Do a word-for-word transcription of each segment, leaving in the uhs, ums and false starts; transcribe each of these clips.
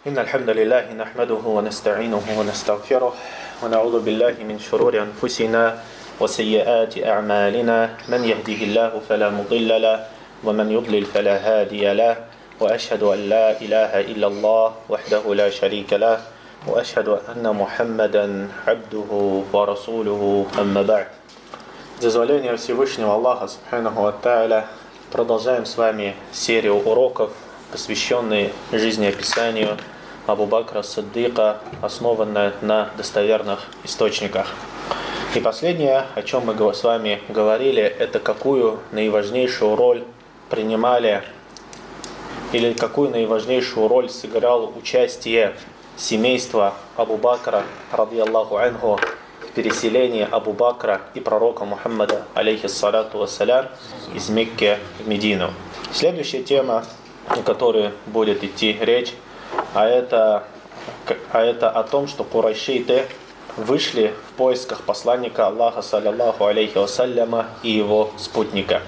إن الحمد لله نحمده ونستعينه ونستغفره ونعوذ بالله من شرور أنفسنا وسيئات أعمالنا من يهده الله فلا مضل له ومن يضلل فلا هادي له وأشهد أن لا إله إلا الله وحده لا شريك له وأشهد أن محمدا عبده ورسوله أما بعد. С дозволения Всевышнего Аллаха Субханаху ва Тааля продолжаем с вами серию уроков, посвященные жизнеописанию Абу Бакра Сиддика, основанная на достоверных источниках. И последнее, о чем мы с вами говорили, это какую наиважнейшую роль принимали или какую наиважнейшую роль сыграло участие семейства Абу Бакра, радiyallahu анху, в переселении Абу Бакра и пророка Мухаммада, алейхиссалату вассалям, из Мекки в Медину. Следующая тема, о которой будет идти речь, а это, а это о том, что курайшиты вышли в поисках посланника Аллаха, саллаллаху алейхи вассаляма, и его спутника.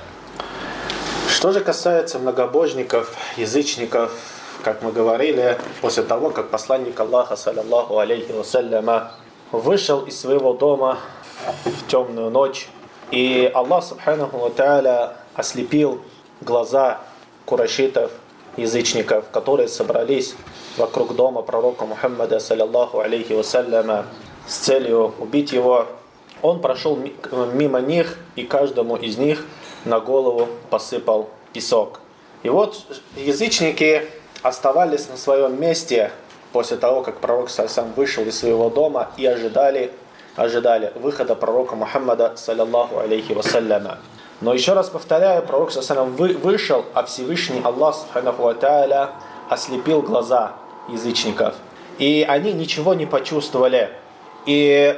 Что же касается многобожников, язычников, как мы говорили, после того, как посланник Аллаха, саллаллаху алейхи вассаляма, вышел из своего дома в темную ночь, и Аллах субханаху ва тааля ослепил глаза курайшитов, язычников, которые собрались вокруг дома пророка Мухаммада, саллаллаху алейхи вассаляма, с целью убить его. Он прошел мимо них, и каждому из них на голову посыпал песок. И вот язычники оставались на своем месте после того, как пророк сам вышел из своего дома, и ожидали, ожидали выхода пророка Мухаммада, саллаллаху алейхи вассаляма. Но еще раз повторяю, пророк сам вышел, а Всевышний Аллах субханаху ва тааля ослепил глаза язычников. И они ничего не почувствовали. И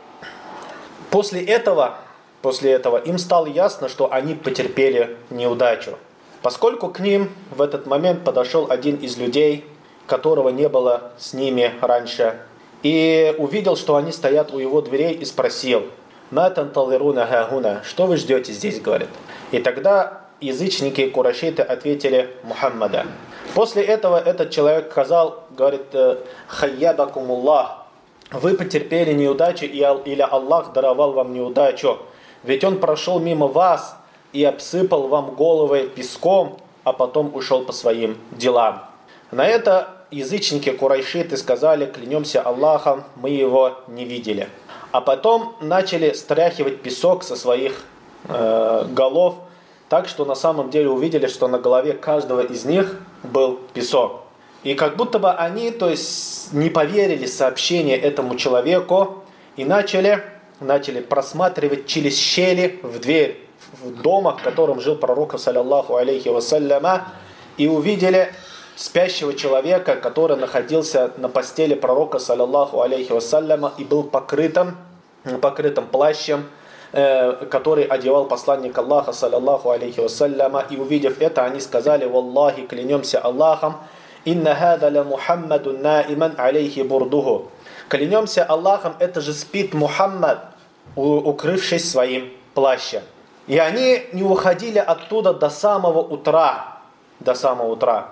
после этого, после этого им стало ясно, что они потерпели неудачу. Поскольку к ним в этот момент подошел один из людей, которого не было с ними раньше, и увидел, что они стоят у его дверей, и спросил: «Ма танталируна хагуна?» «Что вы ждете здесь?» — говорит. И тогда язычники курайшиты ответили: «Мухаммада». После этого этот человек сказал, говорит: «Хайябакумуллах, вы потерпели неудачу, или Аллах даровал вам неудачу, ведь Он прошел мимо вас и обсыпал вам головы песком, а потом ушел по своим делам». На это язычники курайшиты сказали: «Клянемся Аллахом, мы его не видели». А потом начали стряхивать песок со своих э, голов, так что на самом деле увидели, что на голове каждого из них был песок. И как будто бы они, то есть, не поверили сообщению этому человеку и начали, начали просматривать через щели в дверь в дома, в котором жил пророк, саллаллаху алейхи вассаляма, и увидели спящего человека, который находился на постели пророка, саллаллаху алейхи вассаляма, и был покрытым, покрытым плащем, э, который одевал посланник Аллаха, саллаллаху алейхи вассаляма. И увидев это, они сказали: «Валлахи, клянемся Аллахом, инна хада ла Мухаммадун наиман алейхи бурдуху». Клянемся Аллахом, это же спит Мухаммад, укрывшись своим плащем. И они не уходили оттуда до самого утра, до самого утра.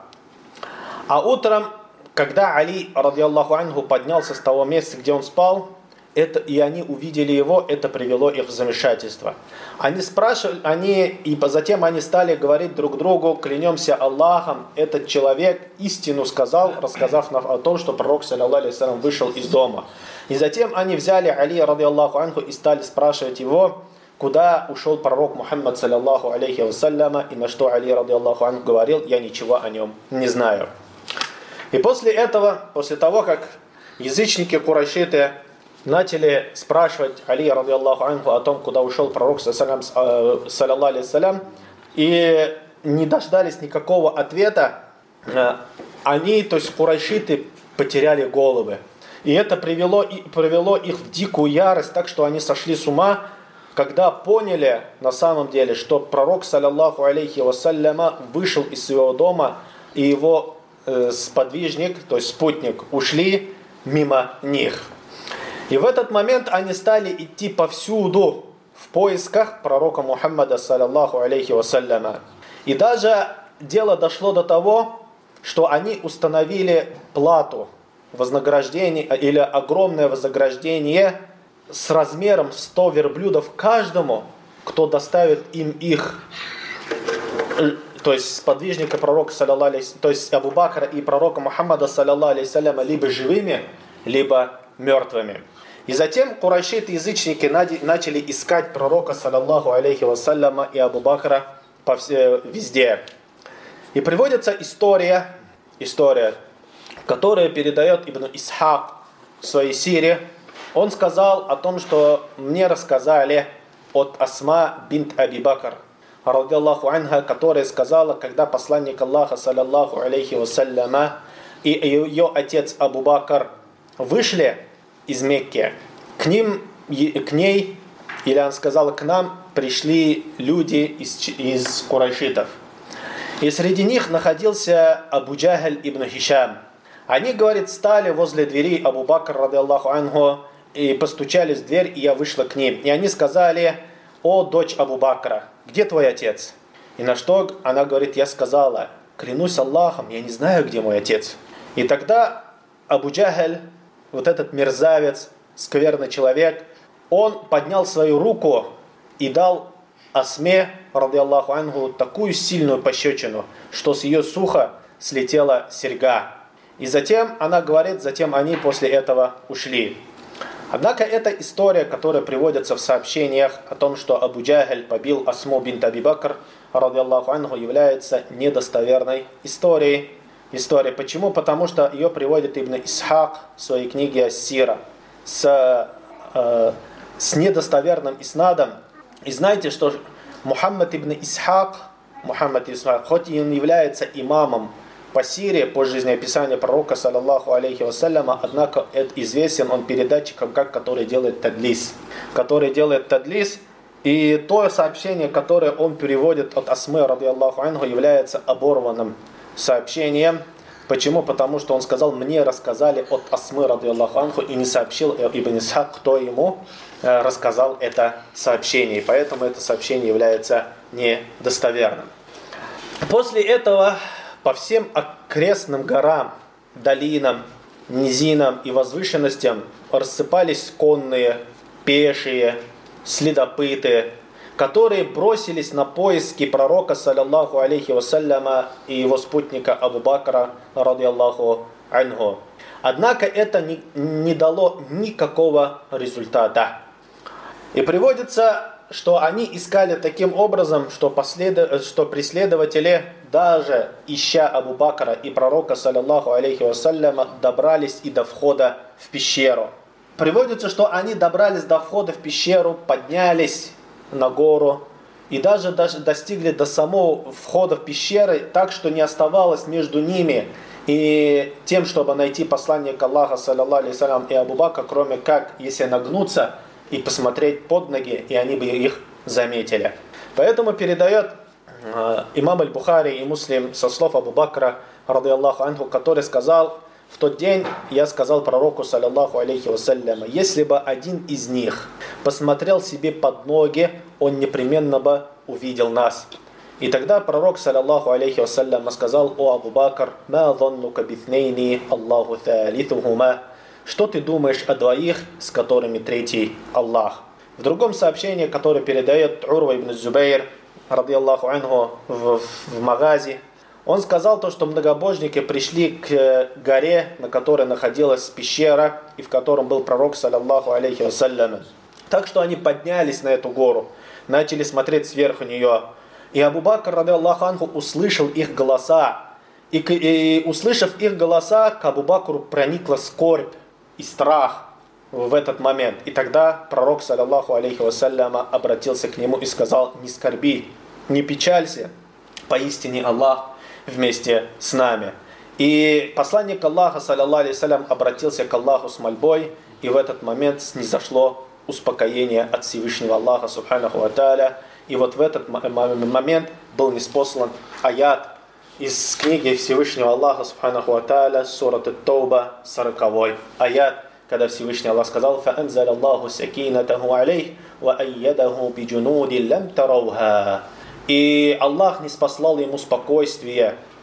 А утром, когда Али, радiyallahu анху, поднялся с того места, где он спал, это, и они увидели его, это привело их в замешательство. Они спрашивали, они, и затем они стали говорить друг другу: «Клянемся Аллахом, этот человек истину сказал, рассказав нам о том, что пророк, саллаллаху алейхи вассалям, вышел из дома». И затем они взяли Али, радiyallahu анху, и стали спрашивать его, куда ушел пророк Мухаммад, саллаллаху алейхи вассаляма, и на что Али, радiyallahu анху, говорил: «Я ничего о нем не знаю». И после этого, после того, как язычники курайшиты начали спрашивать Али, радiyallahu анху, о том, куда ушел пророк, саллаллаху алейхи вассалям, и не дождались никакого ответа, они, то есть курайшиты, потеряли головы. И это привело, привело их в дикую ярость, так что они сошли с ума, когда поняли на самом деле, что пророк, саллаллаху алейхи вассаляма, вышел из своего дома, и его э, сподвижник, то есть спутник, ушли мимо них. И в этот момент они стали идти повсюду в поисках пророка Мухаммада, саллаллаху алейхи вассаляма. И даже дело дошло до того, что они установили плату, вознаграждение или огромное вознаграждение с размером сто верблюдов каждому, кто доставит им их, то есть сподвижника пророка, то есть Абу Бакра и пророка Мухаммада, саллаллаху, либо живыми, либо мертвыми. И затем курайшиты, язычники, начали искать пророка, саллаллаху алейхи вассаляма, и Абу Бакра по все, везде. И приводится история, история, которая передает Ибн Исхак в своей сире. Он сказал о том, что мне рассказали от Асма бинт Аби Бакр, радиллаху анха, которая сказала, когда посланник Аллаха, саллаллаху алейхи вассаляма, и ее отец Абу Бакр вышли из Мекки, к ним, к ней, или она сказала, к нам пришли люди из, из курайшитов. И среди них находился Абу Джахль ибн Хишам. Они, говорит, стали возле двери Абу Бакр, радиллаху анху, и постучались в дверь, и я вышла к ним. И они сказали: «О, дочь Абу Бакра, где твой отец?» И на что она говорит: «Я сказала, клянусь Аллахом, я не знаю, где мой отец». И тогда Абу Джахль, вот этот мерзавец, скверный человек, он поднял свою руку и дал Асме, радиллаху анху, такую сильную пощечину, что с ее суха слетела серьга. И затем она говорит, затем они после этого ушли. Однако эта история, которая приводится в сообщениях о том, что Абу Джахль побил Асму бинт Аби Бакр, радиллаху анху, является недостоверной историей. История. Почему? Потому что ее приводит Ибн Исхак в своей книге Ас-Сира с, э, с недостоверным иснадом. И знаете, что Мухаммад ибн Исхак, Мухаммад ибн Исхак, хоть и он является имамом по Сире, по жизнеописанию пророка, саллаллаху алейхи вассаляма, однако известен он передатчиком, как который делает тадлис. Который делает тадлис, и то сообщение, которое он переводит от Асмы, радиллаху анху, является оборванным сообщением. Почему? Потому что он сказал: мне рассказали от Асмы, радиллаху анху, и не сообщил Ибн Исхак, кто ему рассказал это сообщение. И поэтому это сообщение является недостоверным. После этого по всем окрестным горам, долинам, низинам и возвышенностям рассыпались конные, пешие, следопыты, которые бросились на поиски пророка, саллаллаху алейхи вассаляма, и его спутника Абу Бакра, радиллаху анху. Однако это не, не дало никакого результата. И приводится, что они искали таким образом, что, послед... что преследователи, даже ища Абу Бакра и пророка, саллаллаху алейхи вассаляма, добрались и до входа в пещеру. Приводится, что они добрались до входа в пещеру, поднялись на гору и даже, даже достигли до самого входа в пещеры, так что не оставалось между ними и тем, чтобы найти посланника Аллаха, саллаллаху алейхи вассалям, и Абу Бакра, кроме как, если нагнуться и посмотреть под ноги, и они бы их заметили. Поэтому передает э, имам аль-Бухари и Муслим со слов Абу Бакра, радиллаху анху, который сказал: в тот день я сказал пророку, саллаллаху алейхи вассалям, если бы один из них посмотрел себе под ноги, он непременно бы увидел нас. И тогда пророк, саллаллаху алейхи вассалям, сказал: о Абу Бакр, ма заннука битнейни, Аллаху талитухума. Что ты думаешь о двоих, с которыми третий Аллах? В другом сообщении, которое передает Урва ибн Зубейр, радиллаху анху, в, в Магази, он сказал то, что многобожники пришли к горе, на которой находилась пещера, и в котором был пророк, саллаллаху алейхи вассалям. Так что они поднялись на эту гору, начали смотреть сверху нее. И Абу Бакр, радиллаху анху, услышал их голоса. И, и услышав их голоса, к Абу Бакру проникла скорбь и страх в этот момент. И тогда пророк, саллаллаху алейхи вассалям, обратился к нему и сказал: не скорби, не печалься, поистине Аллах вместе с нами. И посланник Аллаха, саллаллаху алейхи вассалям, обратился к Аллаху с мольбой, и в этот момент снизошло успокоение от Всевышнего Аллаха, субханаху ва тааля. И вот в этот момент был ниспослан аят из книги Всевышнего Аллаха, субханаху ва тааля, сурат ат-Тауба, сороковой аят, когда Всевышний Аллах сказал: فَأَنْزَلَ اللَّهُ سَكِينَتَهُ عَلَيْهِ وَأَيَّدَهُ بِجُنُودٍ لَمْ تَرَوْهَا. И Аллах ниспослал ему спокойствие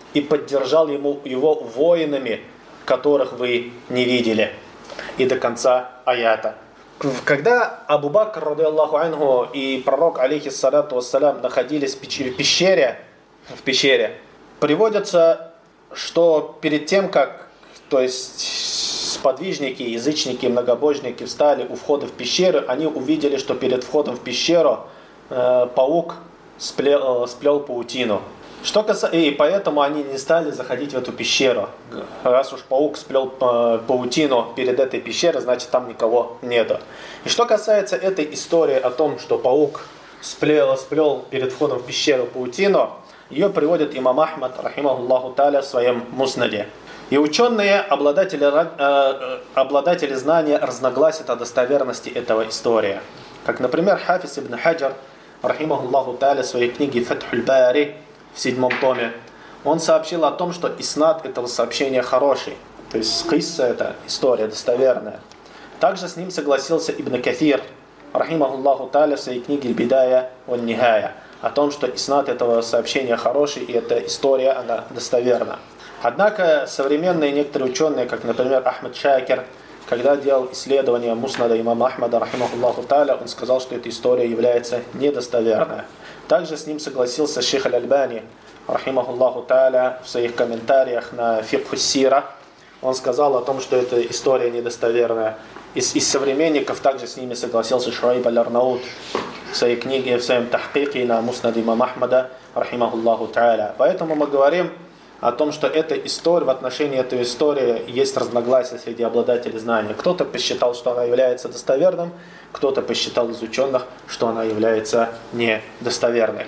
и поддержал ему, его воинами, которых вы не видели. И до конца аята. Когда Абу Бакр, ради Аллаху анху, и пророк, алейхиссалату вассалям, находились в пещере, в пещере, приводится, что перед тем, как, то есть, сподвижники, язычники, многобожники встали у входа в пещеру, они увидели, что перед входом в пещеру э, паук сплел, э, сплел паутину. Что касается, и поэтому они не стали заходить в эту пещеру. Раз уж паук сплел паутину перед этой пещерой, значит там никого нету. И что касается этой истории о том, что паук сплел, сплел перед входом в пещеру паутину, ее приводит имам Ахмад, рахимахуллаху та'аля, в своем муснаде. И ученые, обладатели, э, обладатели знания, разногласят о достоверности этого истории. Как, например, Хафиз ибн Хаджар, рахимахуллаху та'аля, в своей книге Фатхуль Бари, в седьмом томе, он сообщил о том, что иснад этого сообщения хороший. То есть кисса — это история достоверная. Также с ним согласился Ибн Кафир, рахимахуллаху та'аля, в своей книге Бидая ван Нихая, о том, что иснад этого сообщения хороший, и эта история, она достоверна. Однако современные некоторые ученые, как, например, Ахмад Шакир, когда делал исследование муснада имама Ахмада, рахимахуллаху та'аля, он сказал, что эта история является недостоверной. Также с ним согласился шейх Аль-Альбани, рахимахуллаху та'аля, в своих комментариях на фикх ас-сира. Он сказал о том, что эта история недостоверная. Из, из современников также с ними согласился Шуайб Аль-Арнаут в своей книге, в своем тахкике на муснад имама Ахмада, рахимахуллаху та'аля. Поэтому мы говорим о том, что эта история, в отношении этой истории есть разногласия среди обладателей знания. Кто-то посчитал, что она является достоверным, кто-то посчитал из ученых, что она является недостоверной.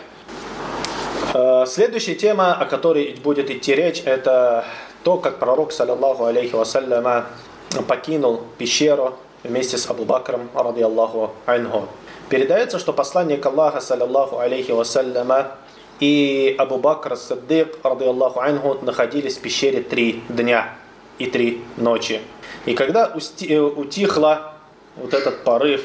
Следующая тема, о которой будет идти речь, это то, как пророк, саллаллаху алейхи вассаляма, покинул пещеру вместе с Абу Бакром, ради Аллаху анху. Передается, что посланник Аллаха, саллаллаху алейхи вассаляма, и Абу Бакр ас-Сиддик, ради Аллаху анху, находились в пещере три дня и три ночи. И когда утихла вот этот порыв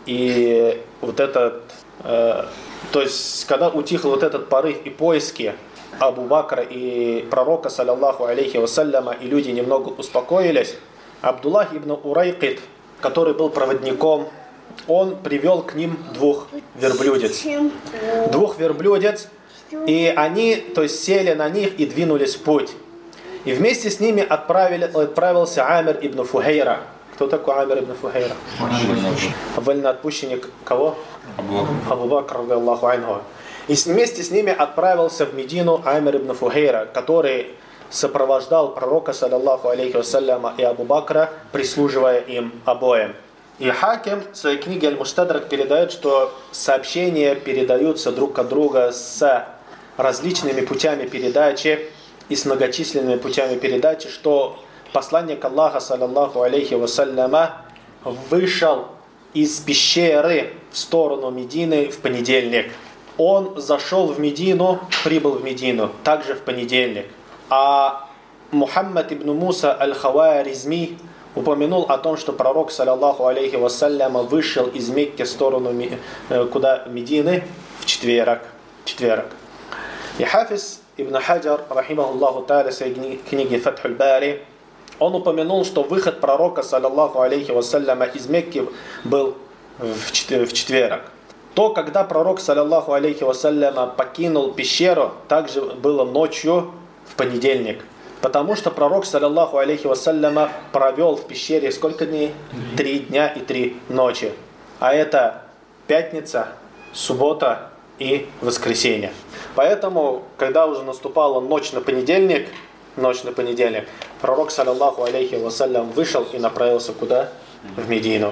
и вот этот, э, то есть когда утихл вот этот порыв и поиски Абу Бакра и пророка, саллаллаху алейхи вассаляма, и люди немного успокоились, Абдуллах ибн Урайкид, который был проводником, он привел к ним двух верблюдец. Двух верблюдец, и они, то есть, сели на них и двинулись в путь. И вместе с ними отправили, отправился Амир ибн Фухейра. Кто такой Амир ибн Фухейра? Вольноотпущенник кого? Абу Бакр, ради Аллаху анху. И вместе с ними отправился в Медину Амир ибн Фухейра, который сопровождал пророка, саллаллаху алейхи вассаляма, и Абу Бакра, прислуживая им обоим. И Хаким в своей книге Аль-Мустадрак передает, что сообщения передаются друг от друга с различными путями передачи и с многочисленными путями передачи, что посланник Аллаха, саллаллаху алейхи вассаляма, вышел из пещеры в сторону Медины в понедельник. Он зашел в Медину, прибыл в Медину также в понедельник. А Мухаммад ибн Муса аль-Хаваризми упомянул о том, что пророк, саллаллаху алейхи вассаляма, вышел из Мекки в сторону куда Медины в четверг. четверг. И Хафиз ибн Хаджар, рахимахуллаху та'аля, в своей книге Фатхуль Бари, он упомянул, что выход пророка, саллаллаху алейхи вассаляма, из Мекки был в четверг. То, когда пророк, саллаллаху алейхи вассаляма, покинул пещеру, также было ночью в понедельник. Потому что пророк, саллаллаху алейхи вассаляма, провел в пещере сколько дней? Три дня и три ночи. А это пятница, суббота и воскресенье. Поэтому, когда уже наступала ночь на понедельник, ночь на понедельник, пророк, саллаллаху алейхи вассалям, вышел и направился куда? В Медину.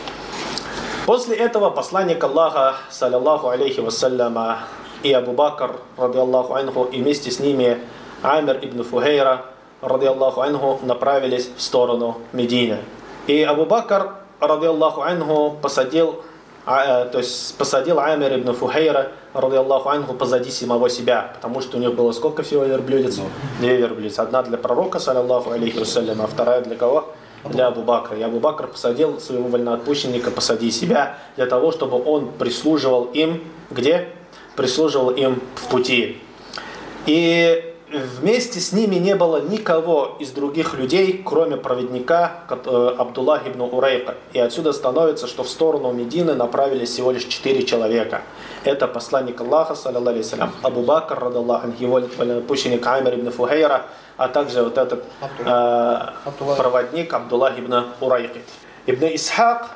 После этого посланник Аллаха, саллаллаху алейхи вассаляма, и Абу Бакр, ради Аллаху анху, и вместе с ними Амир ибн Фухейра, ради Аллаху анху, направились в сторону Медины. И Абу Бакр, ради Аллаху анху, посадил, а, то есть посадил Амир ибн Фухейра, ради Аллаху анху, позади самого себя, потому что у них было сколько всего верблюдец? Две верблюдицы. Одна для пророка, саллаллаху алейхи вассалям, а вторая для кого? Для Абу Бакра. И Абу Бакр посадил своего вольноотпущенника позади себя, для того, чтобы он прислуживал им, где? Прислуживал им в пути. И вместе с ними не было никого из других людей, кроме проводника Абдуллах ибн Урайка. И отсюда становится, что в сторону Медины направились всего лишь четыре человека. Это посланник Аллаха, саллаллаху алейхи вассалям, Абу Бакр, радаллаху анху, его пущенник Амир ибн Фухейра, а также вот этот э, проводник Абдуллах ибн Урайка. Ибн Исхак,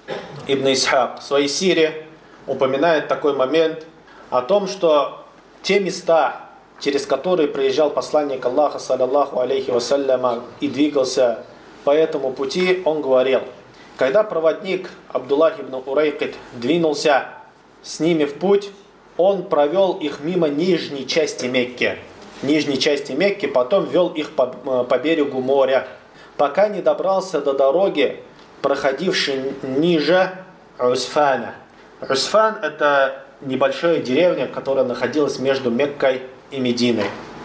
Ибн Исхак в своей сире упоминает такой момент о том, что те места, через которые проезжал посланник Аллаха, саллаллаху алейхи вассаляма, и двигался по этому пути, он говорил: когда проводник Абдуллах ибн Урайкит двинулся с ними в путь, он провел их мимо нижней части Мекки, нижней части Мекки, потом вел их по, по берегу моря, пока не добрался до дороги, проходившей ниже Усфана. Усфан — это небольшая деревня, которая находилась между Меккой и Мединой.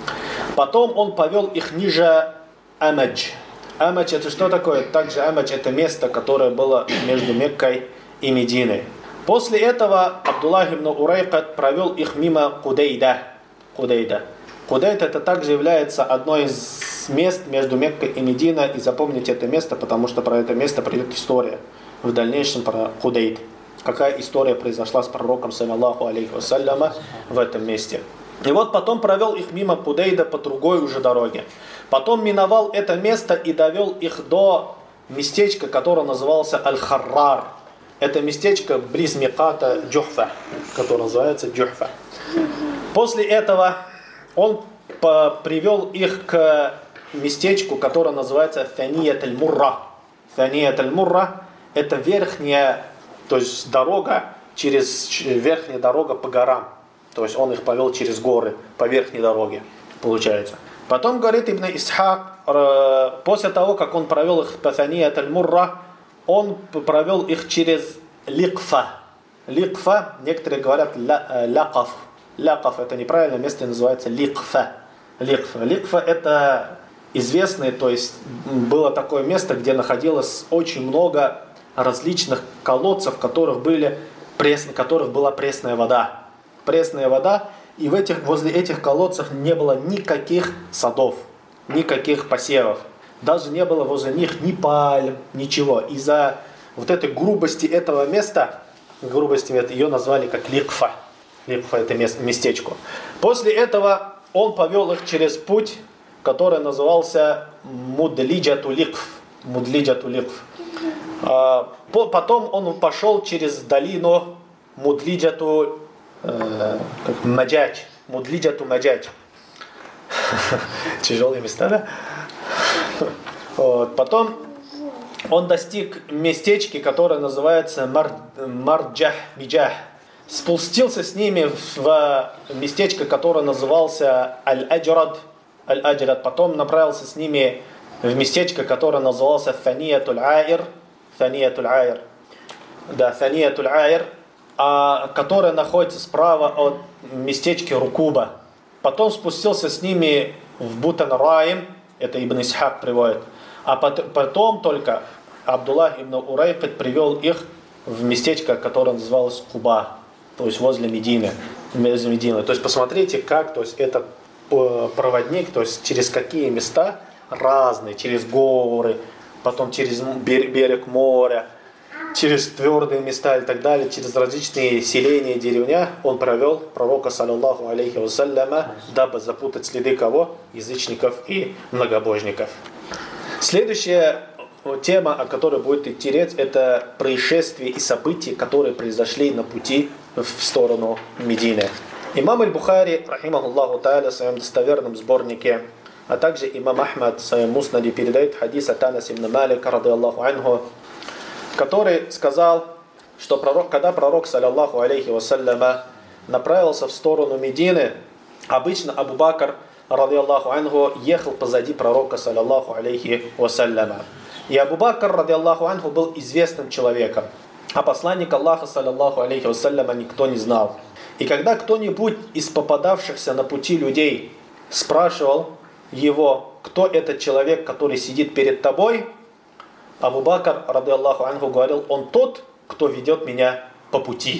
Потом он повел их ниже Амадж. Амадж — это что такое? Также Амадж — это место, которое было между Меккой и Мединой. После этого Абдуллах ибн Урайкат провел их мимо Кудейда. Кудейда. Кудейд — это также является одной из мест между Меккой и Мединой. И запомните это место, потому что про это место придет история в дальнейшем про Кудейд. Какая история произошла с пророком, саллаллаху алейхи вассаляма, в этом месте. И вот потом провел их мимо Кудейда по другой уже дороге. Потом миновал это место и довел их до местечка, которое назывался Аль-Харрар. Это местечко близ Миката Джухфа, которое называется Джухфа. После этого он привел их к местечку, которое называется Фаният аль-Мурра. Фаният аль-Мурра — это верхняя, то есть дорога, через верхняя дорога по горам. То есть он их повел через горы по верхней дороге, получается. Потом, говорит Ибн Исхак, после того, как он провел их по Фаният аль-Мурра, он провел их через Ликфа. Ликфа, некоторые говорят Лякаф. Лякаф — это неправильное место, называется Ликфа. Ликфа. Ликфа — это известное, то есть было такое место, где находилось очень много различных колодцев, в которых, были пресс, в которых была пресная вода. Пресная вода, и в этих, возле этих колодцев не было никаких садов, никаких посевов. Даже не было возле них ни пальм, ничего. Из-за вот этой грубости этого места, грубости ее назвали как Ликфа. Ликфа — это местечко. После этого он повел их через путь, который назывался Мудлиджату Ликф. Мудлиджату Ликф. Потом он пошел через долину Мудлиджату э, Маджадж. Мудлиджату Маджадж. Тяжелые места, да? Вот. Потом он достиг местечки, которое называется Мар... Марджах Биджах. Спустился с ними в местечко, которое назывался Аль-Аджрад. Аль-Аджрад. Потом направился с ними в местечко, которое назывался Фаниятуль Айр. Фаниятуль Айр. Да, Фаниятуль Айр, а, которое находится справа от местечка Рукуба. Потом спустился с ними в Бутан-Раим. Это Ибн Исхак приводит. А потом только Абдуллах ибн Урайкит привел их в местечко, которое называлось Куба, то есть возле Медины. Возле Медины. То есть посмотрите, как, то есть этот проводник, то есть через какие места разные, через горы, потом через берег моря, через твердые места и так далее, через различные селения, деревня, он провел пророка, саллаллаху алейхи вассаляма, дабы запутать следы кого? Язычников и многобожников. Следующая тема, о которой будет идти речь, это происшествия и события, которые произошли на пути в сторону Медины. Имам аль-Бухари, рахимахуллаху тааля, в своем достоверном сборнике, а также имам Ахмад в своем муснаде передает хадис от Анас ибн Малика, радиаллаху анху, который сказал, что пророк, когда пророк, саллаллаху алейхи вассаляма, направился в сторону Медины, обычно Абу Бакр, радиаллаху анху, ехал позади пророка, саллаллаху алейхи вассаляма. И Абу Бакр, радиаллаху анху, был известным человеком, а посланник Аллаха, саллаллаху алейхи вассаляма, никто не знал. И когда кто-нибудь из попадавшихся на пути людей спрашивал его, кто этот человек, который сидит перед тобой, Абу Бакр, радиаллаху анху, говорил: он тот, кто ведет меня по пути.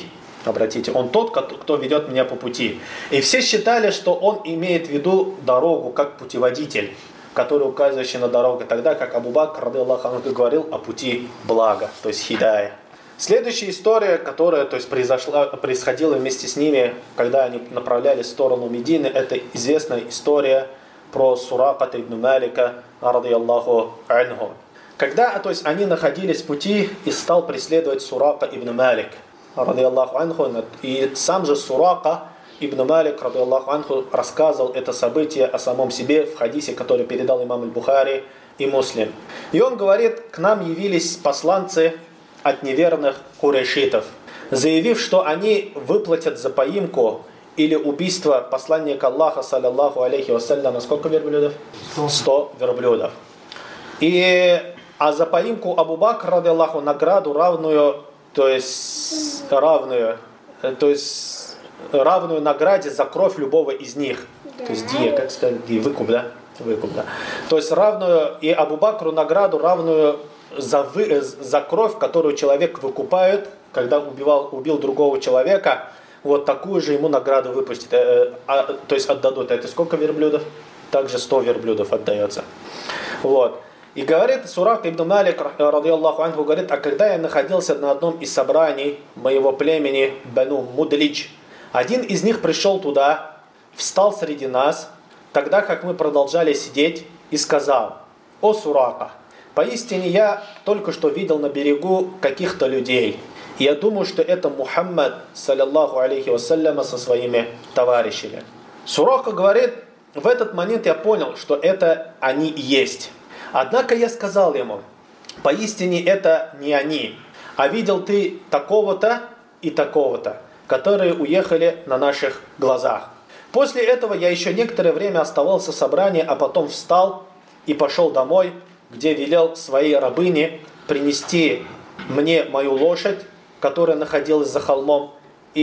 Обратите, он тот, кто ведет меня по пути. И все считали, что он имеет в виду дорогу как путеводитель, который указывающий на дорогу, тогда как Абу Бакр, ради Аллаху анху, говорил о пути блага, то есть хидая. Следующая история, которая то есть, произошла, происходила вместе с ними, когда они направлялись в сторону Медины, это известная история про Сураката ибн Малика, ради Аллаху анху. Когда то есть, они находились в пути, и стал преследовать Сурака ибн Малик, ради Аллаху анху, и сам же Сурака ибн Малик, ради Аллаху анху, рассказывал это событие о самом себе в хадисе, который передал имам аль-Бухари и Муслим. И он говорит, к нам явились посланцы от неверных курайшитов, заявив, что они выплатят за поимку или убийство посланника Аллаха, саллаллаху алейхи вассалям, сколько верблюдов? Сто верблюдов. И, а за поимку Абу Бакра, ради Аллаху, награду равную, то есть равную, то есть равную награде за кровь любого из них. Да. То есть дия, как сказать, дия, выкуп, да? Выкуп, да. То есть равную, и Абу Бакру награду равную за, вы, за кровь, которую человек выкупает, когда убивал, убил другого человека, вот такую же ему награду выпустят, э, а, то есть отдадут. Это сколько верблюдов? Также сто верблюдов отдается. Вот. И говорит Сурак ибн Малик, ради Аллаху анху, говорит, а когда я находился на одном из собраний моего племени Бану Мудлич, один из них пришел туда, встал среди нас, тогда как мы продолжали сидеть, и сказал: «О Сурака, поистине я только что видел на берегу каких-то людей, и я думаю, что это Мухаммад, саллаллаху алейхи вассаляма, со своими товарищами». Сурака говорит, в этот момент я понял, что это они и есть. Однако я сказал ему: поистине это не они, а видел ты такого-то и такого-то, которые уехали на наших глазах. После этого я еще некоторое время оставался в собрании, а потом встал и пошел домой, где велел своей рабыне принести мне мою лошадь, которая находилась за холмом,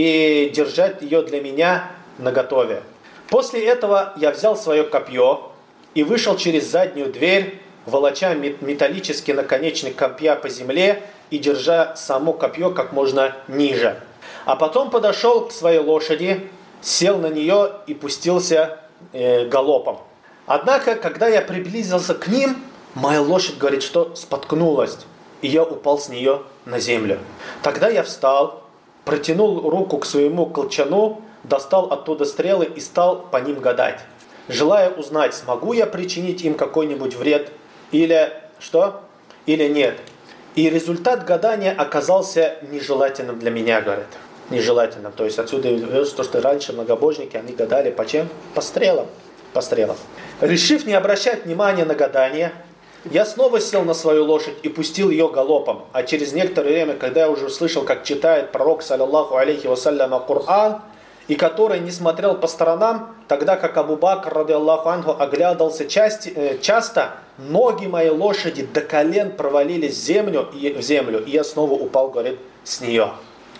и держать ее для меня наготове. После этого я взял свое копье и вышел через заднюю дверь, волоча металлический наконечник копья по земле и держа само копье как можно ниже. А потом подошел к своей лошади, сел на нее и пустился э, галопом. Однако, когда я приблизился к ним, моя лошадь, говорит, что споткнулась, и я упал с нее на землю. Тогда я встал, протянул руку к своему колчану, достал оттуда стрелы и стал по ним гадать, желая узнать, смогу я причинить им какой-нибудь вред или что, или нет. И результат гадания оказался нежелательным для меня, говорит. Нежелательным. То есть отсюда то, что раньше многобожники, они гадали по чем? По стрелам. По стрелам. Решив не обращать внимания на гадание, я снова сел на свою лошадь и пустил ее галопом. А через некоторое время, когда я уже услышал, как читает пророк, саллаллаху алейхи вассаляма, Коран, и который не смотрел по сторонам, тогда как Абу Бакр, ради Аллаху анху, оглядывался части, э, часто, ноги моей лошади до колен провалились в землю, и, в землю, и я снова упал, говорит, с нее.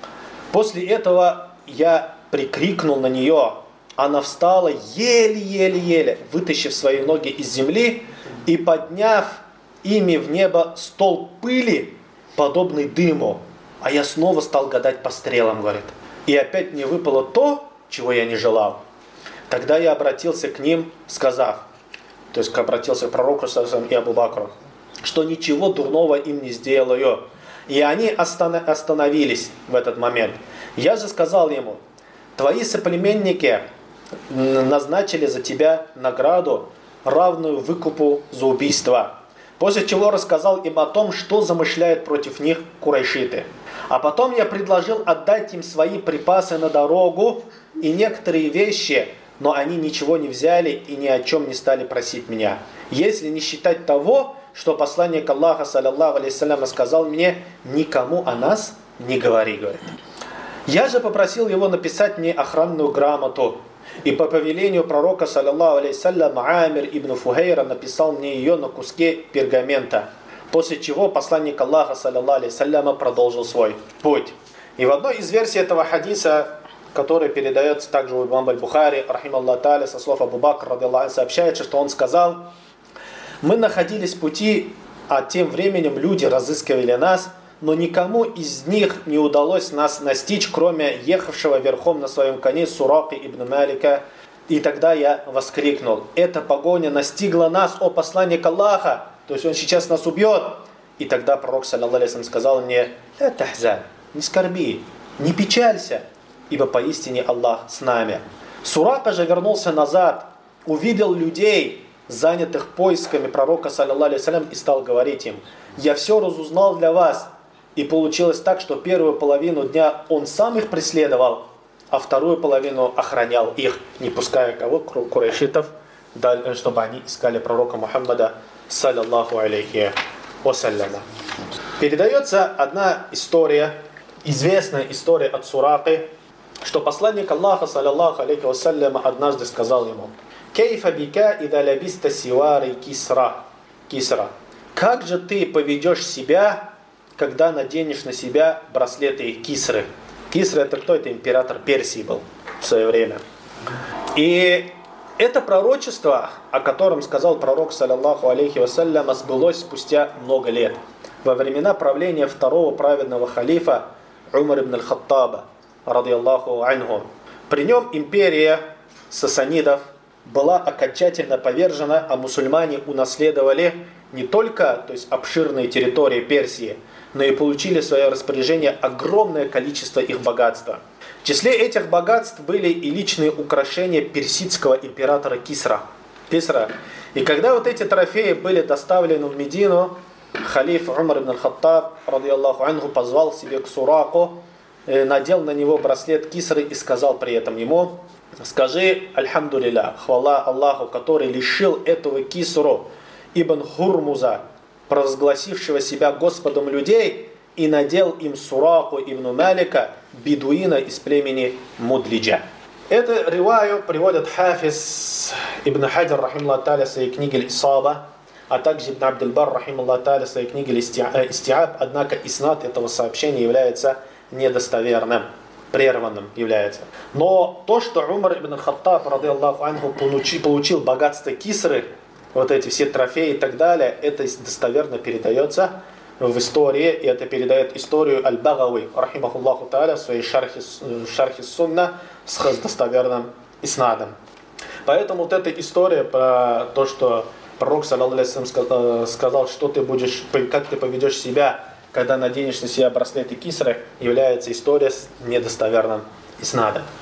После этого я прикрикнул на нее. Она встала еле-еле-еле, вытащив свои ноги из земли и подняв ими в небо столб пыли, подобный дыму. А я снова стал гадать по стрелам, говорит. И опять мне выпало то, чего я не желал. Тогда я обратился к ним, сказав, то есть обратился к пророку и Абу Бакру, что ничего дурного им не сделаю. И они остановились в этот момент. Я же сказал ему: твои соплеменники назначили за тебя награду, равную выкупу за убийство. После чего рассказал им о том, что замышляют против них курайшиты. А потом я предложил отдать им свои припасы на дорогу и некоторые вещи, но они ничего не взяли и ни о чем не стали просить меня. Если не считать того, что посланник Аллаха, саллаллаху алейхи вассалям, сказал мне: никому о нас не говори, говорит. Я же попросил его написать мне охранную грамоту. И по повелению пророка, саллаллаху алейхи вассалям, Амир ибн Фухейра написал мне ее на куске пергамента. После чего посланник Аллаха, саллаллаху алейхи вассалям, продолжил свой путь. И в одной из версий этого хадиса, который передается также у имама аль-Бухари, рахималлаху тааля, со слов Абу Бакра, ради Аллаху, сообщается, что он сказал: мы находились в пути, а тем временем люди разыскивали нас, но никому из них не удалось нас настичь, кроме ехавшего верхом на своем коне Суракы ибн Малика. И тогда я воскликнул: эта погоня настигла нас, о посланник Аллаха, то есть он сейчас нас убьет. И тогда пророк, саллаллаху алейхи ва саллям, сказал мне: «Ля тахзан, не скорби, не печалься, ибо поистине Аллах с нами». Сурака же вернулся назад, увидел людей, занятых поисками пророка, саллаллаху алейхи ва саллям, и стал говорить им: «Я все разузнал для вас». И получилось так, что первую половину дня он сам их преследовал, а вторую половину охранял их, не пуская кого, курайшитов, чтобы они искали пророка Мухаммада, саллаллаху алейхи вассаляма. Передается одна история, известная история от Суракы, что посланник Аллаха, саллаллаху алейхи вассаляма, однажды сказал ему: «Кейфа бика ида лабиста сивари кисра». Кисра. Как же ты поведешь себя, когда наденешь на себя браслеты Кисры? Кисра — это кто? Это император Персии был в свое время. И это пророчество, о котором сказал пророк, саллаллаху алейхи вассалям, сбылось спустя много лет. Во времена правления второго праведного халифа Умар ибн аль-Хаттаба, радийаллаху анху. При нем империя сасанидов была окончательно повержена, а мусульмане унаследовали не только, то есть, обширные территории Персии, но и получили в свое распоряжение огромное количество их богатства. В числе этих богатств были и личные украшения персидского императора Кисра. Кисра. И когда вот эти трофеи были доставлены в Медину, халиф Умар ибн аль-Хаттаб, радийаллаху анху, позвал себе к Сураку, надел на него браслет Кисры и сказал при этом ему: «Скажи, альхамдулилля, хвала Аллаху, который лишил этого Кисру ибн Хурмуза, провозгласившего себя Господом людей, и надел им Сураку ибн Малика, бедуина из племени Мудлиджа». Это риваю приводят Хафиз ибн Хаджар, рахималлаху тааля, в своей книге «Исаба», а также ибн Абдельбар, рахималлаху тааля, в своей книге «Истиаб», однако иснад этого сообщения является недостоверным, прерванным является. Но то, что Умар ибн Хаттаб, радийаллаху анху, получил богатство Кисры, вот эти все трофеи и так далее, это достоверно передается в истории, и это передает историю Аль-Багави, рахимахуллаху тааля, в своей шархи, шархи сунна с достоверным иснадом. Поэтому вот эта история про то, что пророк, саллаллаху алейхи ва саллям, сказал, что ты будешь, как ты поведешь себя, когда наденешь на себя браслеты Кисры, является история с недостоверным иснадом.